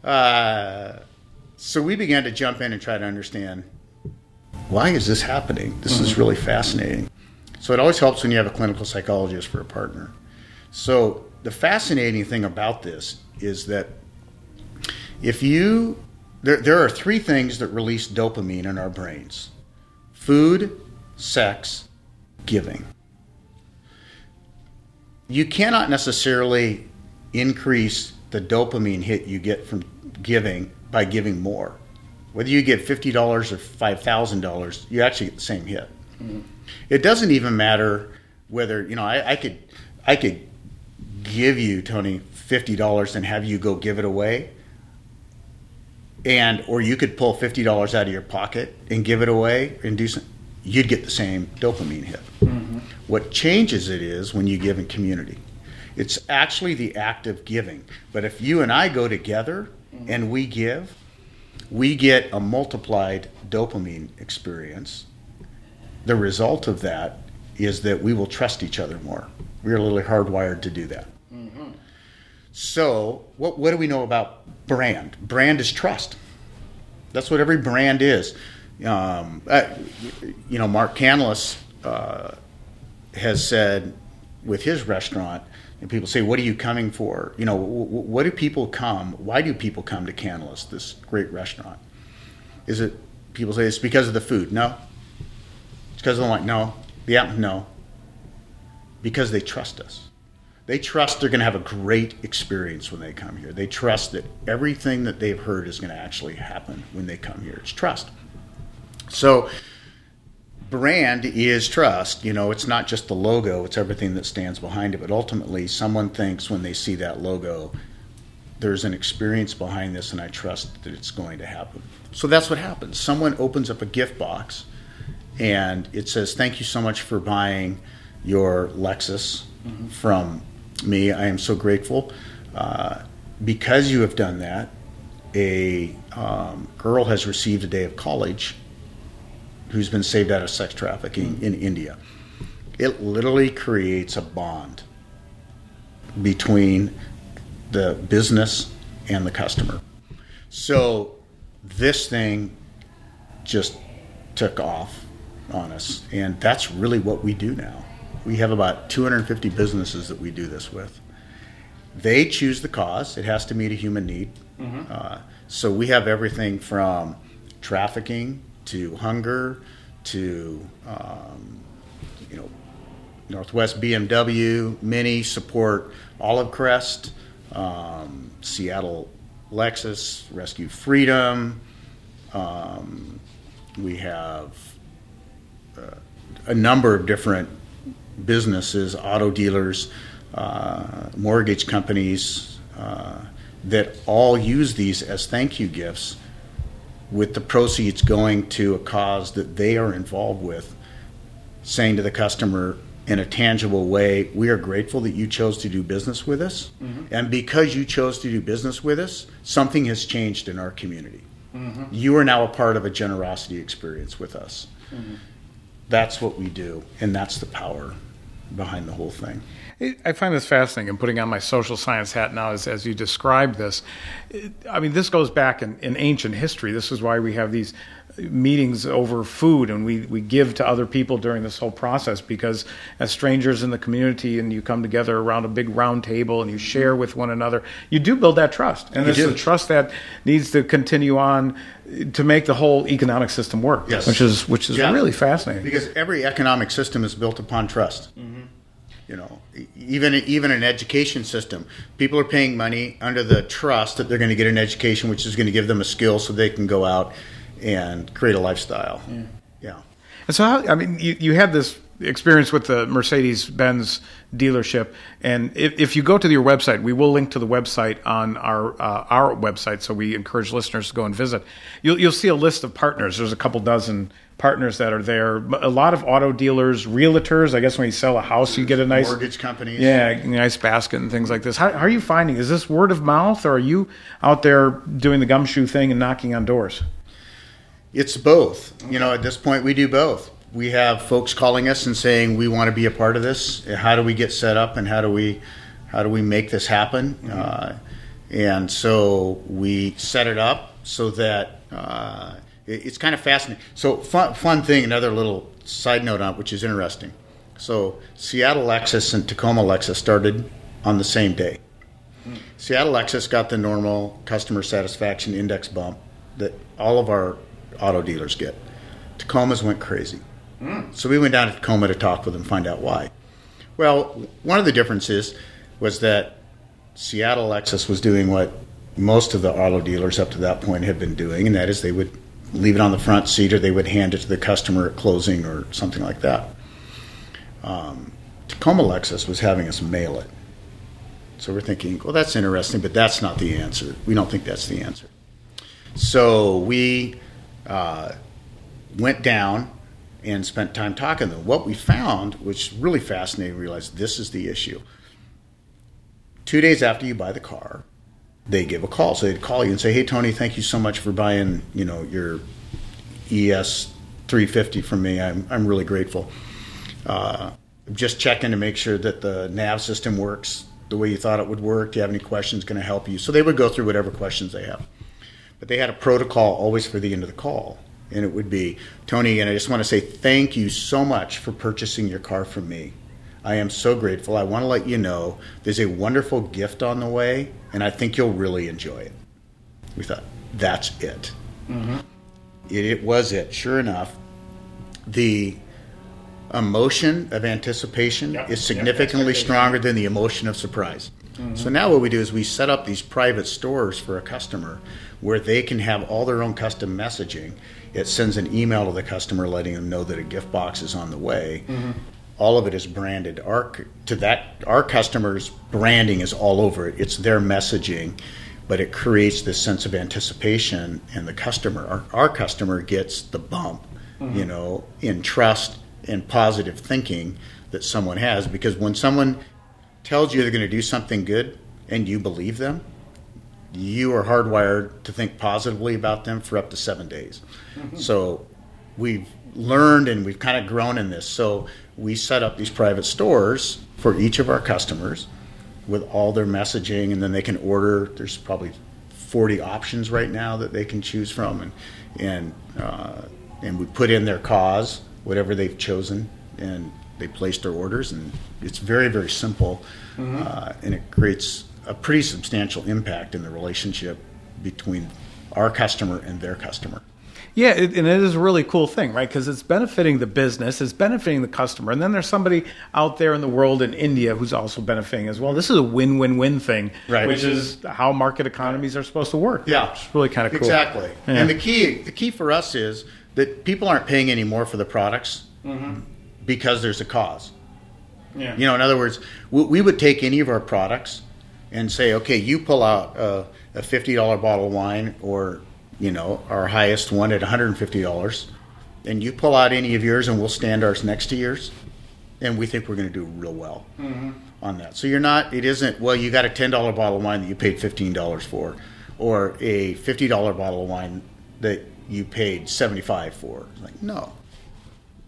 began to jump in and try to understand, why is this happening? This is really fascinating. So it always helps when you have a clinical psychologist for a partner. So the fascinating thing about this is that there are three things that release dopamine in our brains: food, sex, giving. You cannot necessarily increase the dopamine hit you get from giving by giving more. Whether you get $50 or $5,000, you actually get the same hit. Mm-hmm. It doesn't even matter whether, I could give you, Tony, $50 and have you go give it away, or you could pull $50 out of your pocket and give it away and do something. You'd get the same dopamine hit. Mm-hmm. What changes it is when you give in community. It's actually the act of giving. But if you and I go together and we give, we get a multiplied dopamine experience. The result of that is that we will trust each other more. We're literally hardwired to do that. Mm-hmm. So what do we know about brand? Brand is trust. That's what every brand is. Mark Canlis has said with his restaurant, and people say, "What are you coming for?" What do people come? Why do people come to Canlis, this great restaurant? Is it people say it's because of the food? No. It's because of the wine? No. The apple? No. Because they trust us. They trust they're going to have a great experience when they come here. They trust that everything that they've heard is going to actually happen when they come here. It's trust. So brand is trust. It's not just the logo, it's everything that stands behind it. But ultimately, someone thinks when they see that logo, there's an experience behind this, and I trust that it's going to happen. So that's what happens. Someone opens up a gift box, and it says, "Thank you so much for buying your Lexus from me. I am so grateful. Because you have done that, a girl has received a day of college who's been saved out of sex trafficking in India." It literally creates a bond between the business and the customer. So this thing just took off on us, and that's really what we do now. We have about 250 businesses that we do this with. They choose the cause. It has to meet a human need. Mm-hmm. So we have everything from trafficking to hunger to, Northwest BMW, Mini support Olive Crest, Seattle Lexus, Rescue Freedom. We have a number of different businesses, auto dealers, mortgage companies that all use these as thank you gifts, with the proceeds going to a cause that they are involved with, saying to the customer in a tangible way, "We are grateful that you chose to do business with us. Mm-hmm. And because you chose to do business with us, something has changed in our community. Mm-hmm. You are now a part of a generosity experience with us." Mm-hmm. That's what we do, and that's the power behind the whole thing. I find this fascinating. I'm putting on my social science hat now as you describe this. I mean, this goes back in ancient history. This is why we have these meetings over food, and we give to other people during this whole process, because as strangers in the community and you come together around a big round table and you share with one another, you do build that trust. And it's the trust that needs to continue on to make the whole economic system work, yes. which is really fascinating. Because every economic system is built upon trust. Mm-hmm. You know, even an education system, people are paying money under the trust that they're going to get an education, which is going to give them a skill so they can go out and create a lifestyle. Yeah. And so, you had this experience with the Mercedes-Benz dealership, and if you go to your website, we will link to the website on our website, so we encourage listeners to go and visit. You'll see a list of partners. There's a couple dozen partners that are there. A lot of auto dealers, realtors. I guess when you sell a house, you get a nice mortgage companies. Yeah, nice basket and things like this. How are you finding? Is this word of mouth, or are you out there doing the gumshoe thing and knocking on doors? It's both. You know, at this point, we do both. We have folks calling us and saying, we want to be a part of this. How do we get set up, and how do we make this happen? Mm-hmm. And so we set it up so that it's kind of fascinating. So fun thing, another little side note on it, which is interesting. So Seattle Lexus and Tacoma Lexus started on the same day. Mm. Seattle Lexus got the normal customer satisfaction index bump that all of our auto dealers get. Tacoma's went crazy. So we went down to Tacoma to talk with them, find out why. Well, one of the differences was that Seattle Lexus was doing what most of the auto dealers up to that point had been doing, and that is they would leave it on the front seat, or they would hand it to the customer at closing or something like that. Tacoma Lexus was having us mail it. So we're thinking, well, that's interesting, but that's not the answer. We don't think that's the answer. So we went down and spent time talking to them. What we found, which is really fascinating, we realized this is the issue. 2 days after you buy the car, they give a call. So they'd call you and say, hey, Tony, thank you so much for buying, your ES 350 from me. I'm really grateful. Just checking to make sure that the nav system works the way you thought it would work. Do you have any questions? Can I help you? So they would go through whatever questions they have. But they had a protocol always for the end of the call. And it would be, Tony, and I just want to say thank you so much for purchasing your car from me. I am so grateful. I want to let you know there's a wonderful gift on the way, and I think you'll really enjoy it. We thought, that's it. Mm-hmm. It was it. Sure enough, the emotion of anticipation is significantly stronger than the emotion of surprise. Mm-hmm. So now what we do is we set up these private stores for a customer where they can have all their own custom messaging. It sends an email to the customer letting them know that a gift box is on the way. Mm-hmm. All of it is branded. Our customers' branding is all over it. It's their messaging, but it creates this sense of anticipation, and the customer, our customer, gets the bump, in trust and positive thinking that someone has. Because when someone tells you they're going to do something good and you believe them, you are hardwired to think positively about them for up to 7 days. Mm-hmm. So we've learned and we've kind of grown in this. So we set up these private stores for each of our customers with all their messaging, and then they can order. There's probably 40 options right now that they can choose from, and we put in their cause, whatever they've chosen, and they place their orders, and it's very, very simple. Mm-hmm. And it creates a pretty substantial impact in the relationship between our customer and their customer. Yeah, and it is a really cool thing, right? Because it's benefiting the business, it's benefiting the customer, and then there's somebody out there in the world in India who's also benefiting as well. This is a win-win-win thing, right, which is how market economies are supposed to work. Yeah, it's really kind of cool. Exactly. Yeah. And the key for us is that people aren't paying any more for the products because there's a cause. Yeah. In other words, we would take any of our products and say, okay, you pull out a $50 bottle of wine, or our highest one at $150, and you pull out any of yours and we'll stand ours next to yours, and we think we're going to do real well on that. So it isn't, well, you got a $10 bottle of wine that you paid $15 for, or a $50 bottle of wine that you paid $75 for. It's like, no.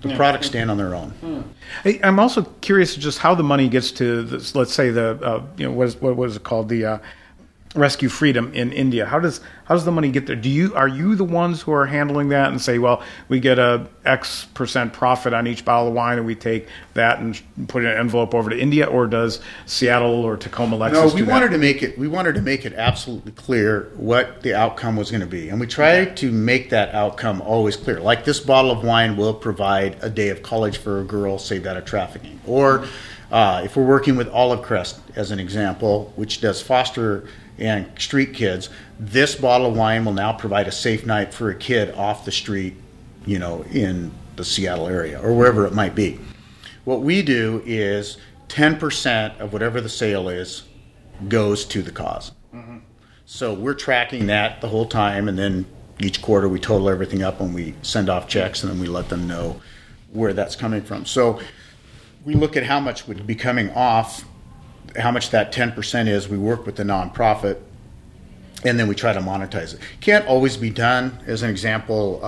The products stand on their own. I'm also curious just how the money gets to this, let's say the what was it called, the Rescue Freedom in India. How does the money get there? Are you the ones who are handling that and say, well, we get a X% profit on each bottle of wine and we take that and put it in an envelope over to India, or does Seattle or Tacoma Lexus No, we do that? wanted to make it absolutely clear what the outcome was going to be, and we tried to make that outcome always clear. Like, this bottle of wine will provide a day of college for a girl saved out of trafficking, or if we're working with Olive Crest as an example, which does foster and street kids, this bottle of wine will now provide a safe night for a kid off the street, in the Seattle area or wherever it might be. What we do is 10% of whatever the sale is goes to the cause. Mm-hmm. So we're tracking that the whole time, and then each quarter we total everything up and we send off checks, and then we let them know where that's coming from. So we look at how much would be coming off, how much that 10% is. We work with the nonprofit, and then we try to monetize it. Can't always be done. As an example,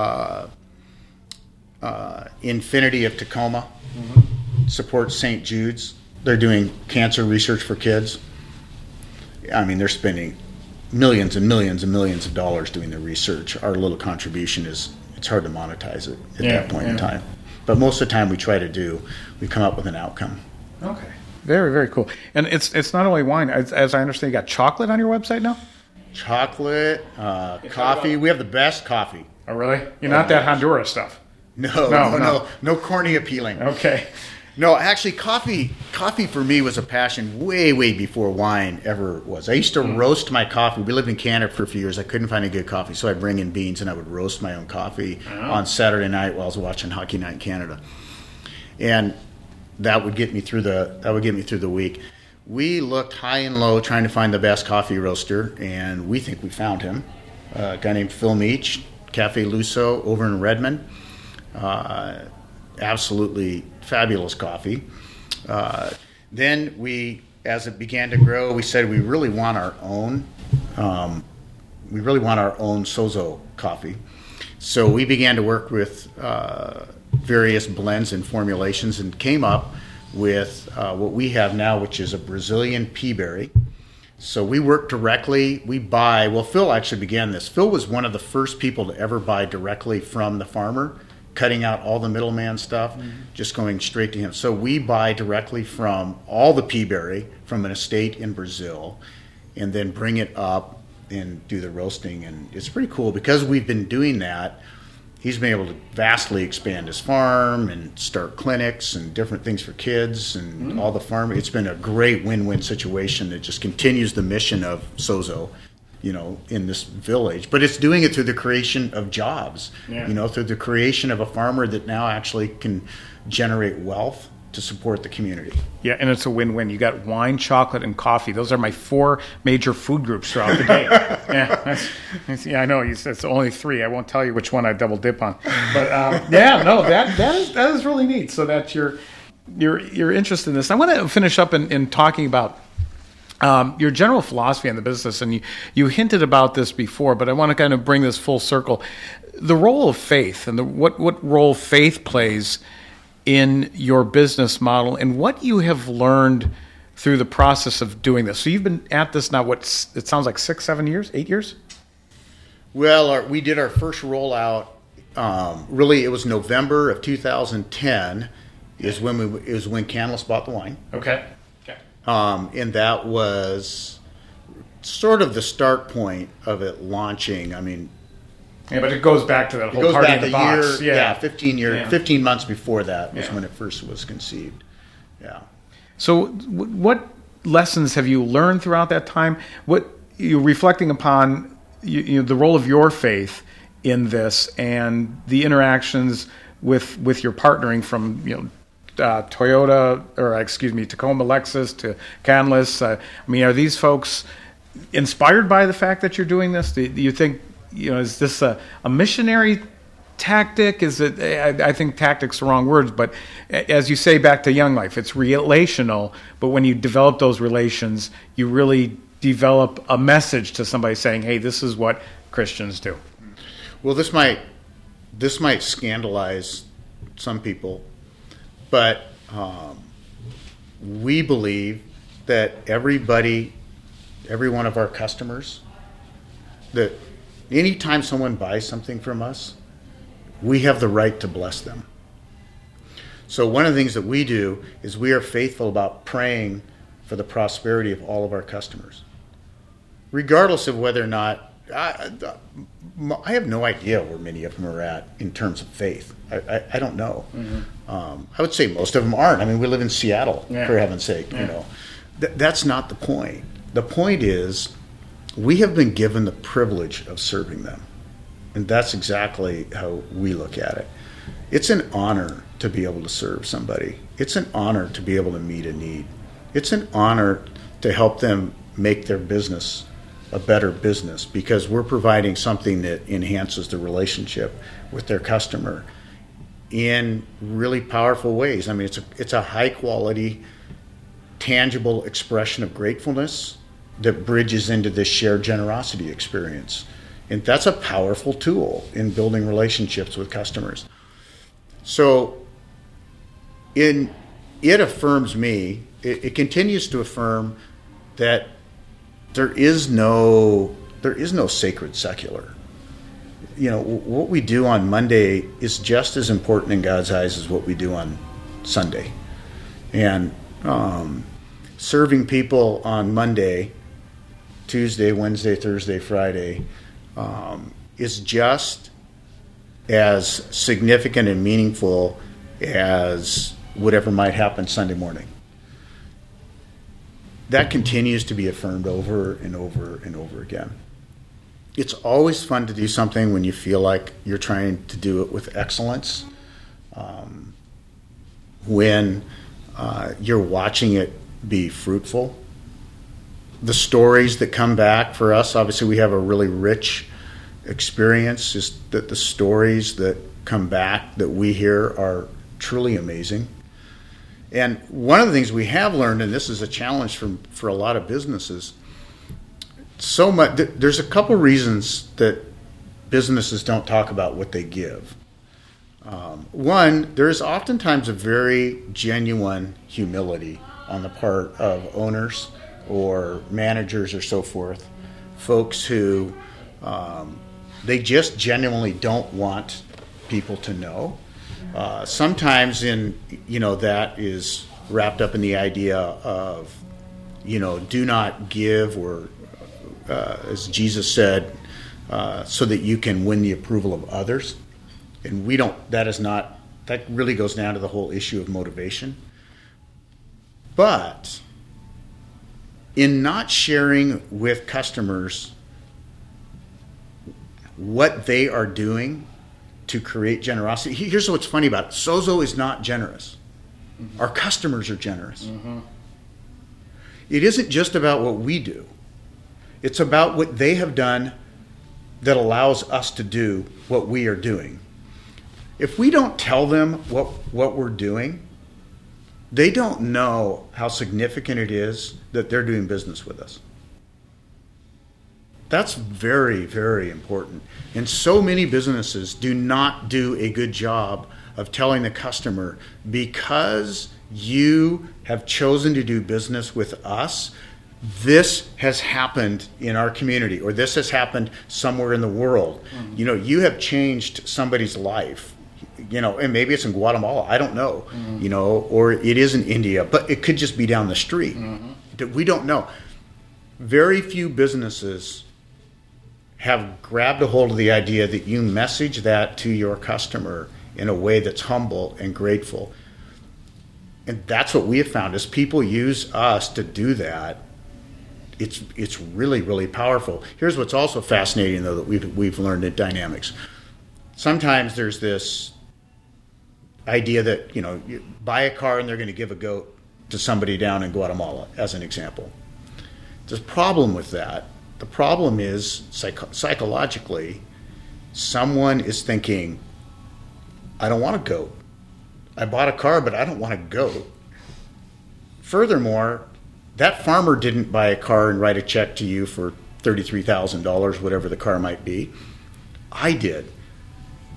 Infinity of Tacoma supports St. Jude's. They're doing cancer research for kids. I mean, they're spending millions and millions and millions of dollars doing their research. Our little contribution it's hard to monetize it at that point in time. But most of the time we come up with an outcome. Okay. Very, very cool. And it's not only wine. As I understand, you got chocolate on your website now? Chocolate, coffee. We have the best coffee. Oh, really? You're not that Honduras stuff? No corny appealing. Okay. No, actually, coffee for me was a passion way, way before wine ever was. I used to roast my coffee. We lived in Canada for a few years. I couldn't find any good coffee, so I'd bring in beans and I would roast my own coffee on Saturday night while I was watching Hockey Night in Canada. And that would get me through the week. We looked high and low trying to find the best coffee roaster, and we think we found him. A guy named Phil Meach, Cafe Luso over in Redmond. Absolutely fabulous coffee. Then as it began to grow, we said we really want our own. We really want our own Sozo coffee. So we began to work with various blends and formulations, and came up with what we have now, which is a Brazilian peaberry. So we work directly. Phil actually began this. Phil was one of the first people to ever buy directly from the farmer, cutting out all the middleman stuff, just going straight to him. So we buy directly from all the peaberry from an estate in Brazil, and then bring it up and do the roasting. And it's pretty cool because we've been doing that. He's been able to vastly expand his farm and start clinics and different things for kids and all the farm. It's been a great win-win situation that just continues the mission of Sozo, in this village. But it's doing it through the creation of jobs, through the creation of a farmer that now actually can generate wealth to support the community. Yeah, and it's a win-win. You got wine, chocolate, and coffee. Those are my 4 major food groups throughout the day. I know. It's only 3. I won't tell you which one I double dip on. But that is really neat. So that you're interested in this. I want to finish up in talking about your general philosophy in the business, and you hinted about this before, but I want to kind of bring this full circle. The role of faith and what role faith plays in your business model, and what you have learned through the process of doing this. So you've been at this now, it sounds like 6, 7 years, 8 years? Well, we did our first rollout, really it was November of 2010 is when Canlis bought the wine. Okay. And that was sort of the start point of it launching. I mean, but it goes back to that whole party in the box. 15 months before that was when it first was conceived. Yeah. So what lessons have you learned throughout that time? What you're reflecting upon the role of your faith in this and the interactions with your partnering from Tacoma Lexus to Canlis. Are these folks inspired by the fact that you're doing this? Do you think, is this a missionary tactic? Is it? I think tactic's the wrong words, but as you say, back to Young Life, it's relational. But when you develop those relations, you really develop a message to somebody saying, "Hey, this is what Christians do." Well, this might scandalize some people, but we believe that every one of our customers, that anytime someone buys something from us, we have the right to bless them. So one of the things that we do is we are faithful about praying for the prosperity of all of our customers, regardless of whether or not, I have no idea where many of them are at in terms of faith. I don't know. I would say most of them aren't. I mean, we live in Seattle, for heaven's sake. You know, that's not the point. The point is, we have been given the privilege of serving them, and that's exactly how we look at it. It's an honor to be able to serve somebody. It's an honor to be able to meet a need. It's an honor to help them make their business a better business, because we're providing something that enhances the relationship with their customer in really powerful ways. I mean, it's a high quality, tangible expression of gratefulness that bridges into this shared generosity experience. And that's a powerful tool in building relationships with customers. So it affirms me, it continues to affirm that there is no sacred secular. You know, what we do on Monday is just as important in God's eyes as what we do on Sunday. And serving people on Monday, Tuesday, Wednesday, Thursday, Friday is just as significant and meaningful as whatever might happen Sunday morning. That continues to be affirmed over and over and over again. It's always fun to do something when you feel like you're trying to do it with excellence. When you're watching it be fruitful. The stories that come back for us, obviously we have a really rich experience, just that the stories that come back that we hear are truly amazing. And one of the things we have learned, and this is a challenge for a lot of businesses, so much, there's a couple reasons that businesses don't talk about what they give. One, there is oftentimes a very genuine humility on the part of owners or managers or so forth, folks who they just genuinely don't want people to know. Sometimes that is wrapped up in the idea of, do not give, or as Jesus said, so that you can win the approval of others. And that really goes down to the whole issue of motivation. But in not sharing with customers what they are doing to create generosity, here's what's funny about it. Sozo is not generous. Mm-hmm. Our customers are generous. Mm-hmm. It isn't just about what we do. It's about what they have done that allows us to do what we are doing. If we don't tell them what we're doing, they don't know how significant it is that they're doing business with us. That's very, very important. And so many businesses do not do a good job of telling the customer, because you have chosen to do business with us, this has happened in our community, or this has happened somewhere in the world. Mm-hmm. You have changed somebody's life. And maybe it's in Guatemala, I don't know, mm-hmm. Or it is in India, but it could just be down the street. Mm-hmm. We don't know. Very few businesses have grabbed a hold of the idea that you message that to your customer in a way that's humble and grateful. And that's what we have found, is people use us to do that. It's really, really powerful. Here's what's also fascinating, though, that we've learned in Dynamics. Sometimes there's this idea that, you buy a car and they're going to give a goat to somebody down in Guatemala, as an example. There's a problem with that. The problem is, psychologically, someone is thinking, I don't want a goat. I bought a car, but I don't want a goat. Furthermore, that farmer didn't buy a car and write a check to you for $33,000, whatever the car might be. I did.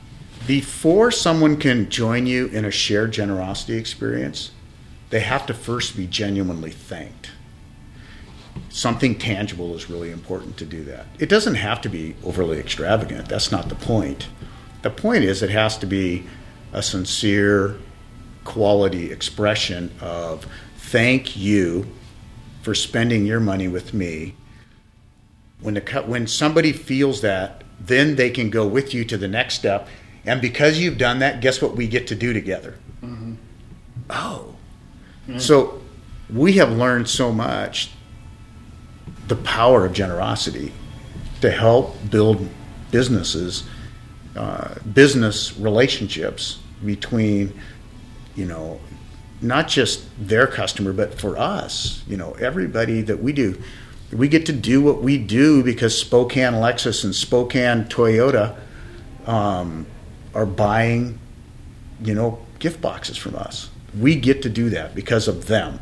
Before someone can join you in a shared generosity experience, they have to first be genuinely thanked. Something tangible is really important to do that. It doesn't have to be overly extravagant. That's not the point. The point is it has to be a sincere quality expression of thank you for spending your money with me. When somebody feels that, then they can go with you to the next step. And because you've done that, guess what we get to do together? Mm-hmm. Oh. Mm-hmm. So we have learned so much the power of generosity to help build businesses, business relationships between, not just their customer, but for us, everybody that we do. We get to do what we do because Spokane Lexus and Spokane Toyota are buying, gift boxes from us. We get to do that because of them.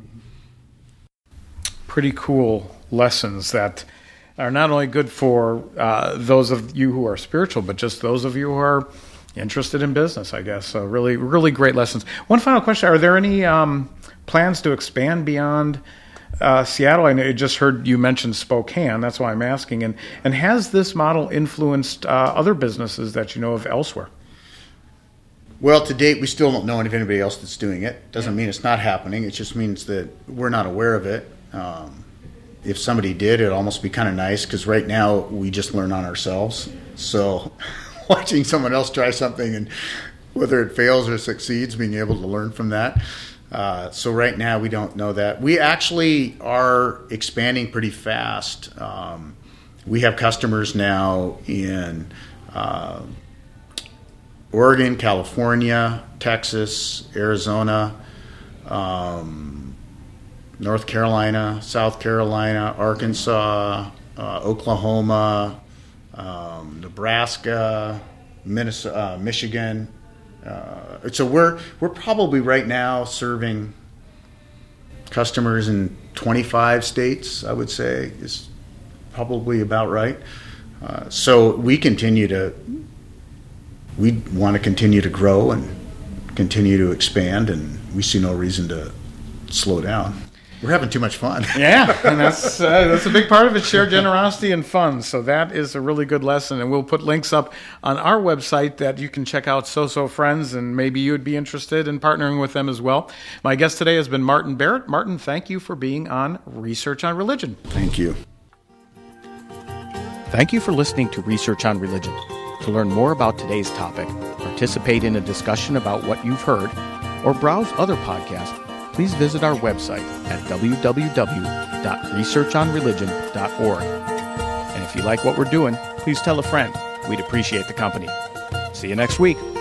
Pretty cool lessons that are not only good for those of you who are spiritual, but just those of you who are interested in business, I guess. So really, really great lessons. One final question. Are there any plans to expand beyond Seattle? I just heard you mention Spokane. That's why I'm asking. And has this model influenced other businesses that you know of elsewhere? Well, to date, we still don't know of anybody else that's doing it. Doesn't mean it's not happening. It just means that we're not aware of it. If somebody did, it'd almost be kind of nice because right now we just learn on ourselves. So watching someone else try something and whether it fails or succeeds, being able to learn from that. So right now we don't know that. We actually are expanding pretty fast. We have customers now in Oregon, California, Texas, Arizona, North Carolina, South Carolina, Arkansas, Oklahoma, Nebraska, Minnesota, Michigan. So we're probably right now serving customers in 25 states, I would say, is probably about right. So we want to continue to grow and continue to expand, and we see no reason to slow down. We're having too much fun. Yeah, and that's a big part of it, shared generosity and fun. So that is a really good lesson, and we'll put links up on our website that you can check out So Friends, and maybe you would be interested in partnering with them as well. My guest today has been Martin Barrett. Martin, thank you for being on Research on Religion. Thank you. Thank you for listening to Research on Religion. To learn more about today's topic, participate in a discussion about what you've heard, or browse other podcasts, please visit our website at www.researchonreligion.org. And if you like what we're doing, please tell a friend. We'd appreciate the company. See you next week.